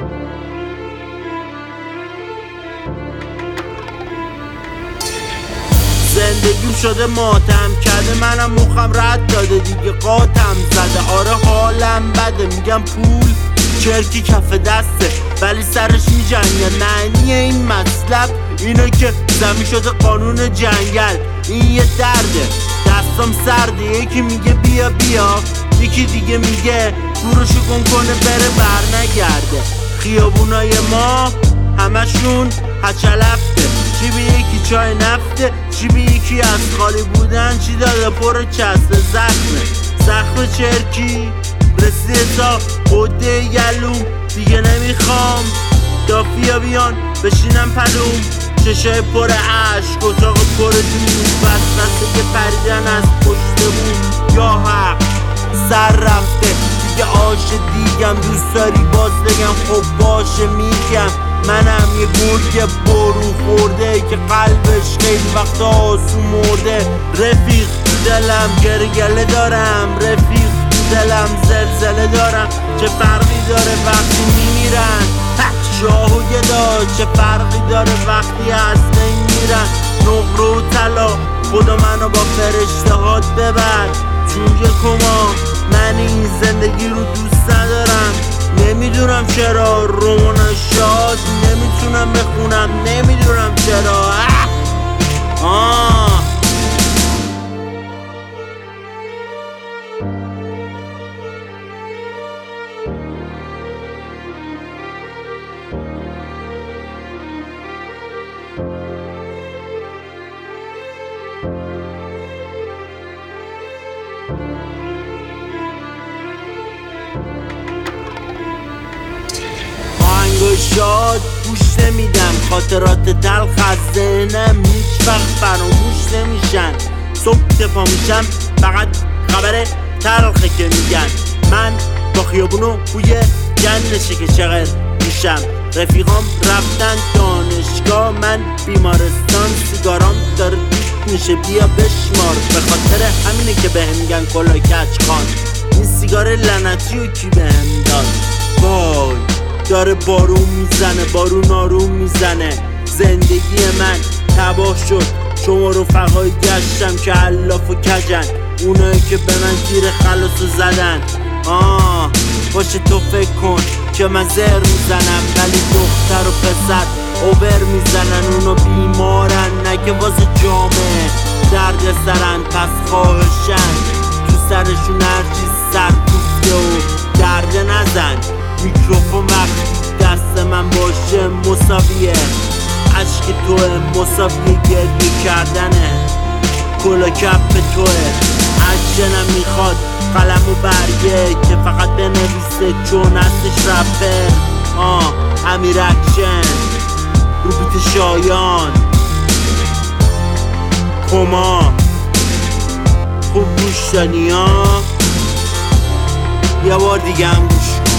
زندگیم شده ماتم کرده، منم مخم رد داده دیگه، قاتم زده. آره حالم بده، میگم پول چرکی کف دسته ولی سرش میجنگه. معنی این مطلب اینه که زمین شده قانون جنگل. این یه درده، دستم سرده. یکی میگه بیا بیا، یکی دیگه میگه گروشو گم کنه بره بر نگرده. خیابونای ما همشون هچلفته، چی به یکی چای نفته، چی به یکی از خالی بودن، چی داده پر چسب زخم چرکی رسیده تا قده گلوم. دیگه نمیخوام دافیا بیان بشینم پلوم، چشای پر عشق، اتاق پر دود، وسوسه که پریدن از پشت بوم. یا حق سر رفته دیگه، آش دیگم دوست داری باز بگم خب باشه میگم. منم یه گرگ برون خورده که قلبش خیلی وقت آسون مرده. رفیق دلم گرگله دارم، رفیق دلم زلزله دارم. چه فرقی داره وقتی میمیرن شاه و گدا، چه فرقی داره وقتی از بین میرن. نقره و طلا خدا منو با فرشتهات ببر، چون یه کما من این زندگی رو دوست ندارم. نمیدونم چرا رمان شاد نمیتونم بخونم، نمیدونم چرا. آهنگای شاد گوش نمیدم، خاطرات تلخ از ذهنم هیچ وقت فراموش نمیشن. صبح که پا میشم فقط خبر تلخه که میگن. من با خیابونو بوی جنشه که چقدر میشم. رفیقام رفتن دانشگاه، من بیمارستان. سیگارام داره دیت میشه، بیا بشمار. به خاطر همینه که بهم میگن کلا کچ خان. این سیگار لعنتی رو کی بهم داد؟ وای داره بارون میزنه، بارون آروم میزنه. زندگی من تباه شد، شما رفقایی گشتم که علاف و کجن، اونایی که به من گیر خلاصو زدن. باشه تو فکر کن که من زر میزنم، ولی دختر و پسر اوبر میزنن. اونا بیمارن نگه واسه جامعه درد سرن، پس خواهشن تو سرشون هرچی سر کوفته و درد نزن. میکروفون وقتی دست من باشه مساویه، عشق توه مساویه گریه کردنه، کلا کپ توه. عجله میخواد قلم و برگه که فقط بنویسه چون هستش رپر. امیر اکشن رو بیت شایان کما خوب گوش دانی. یه بار دیگه هم گوش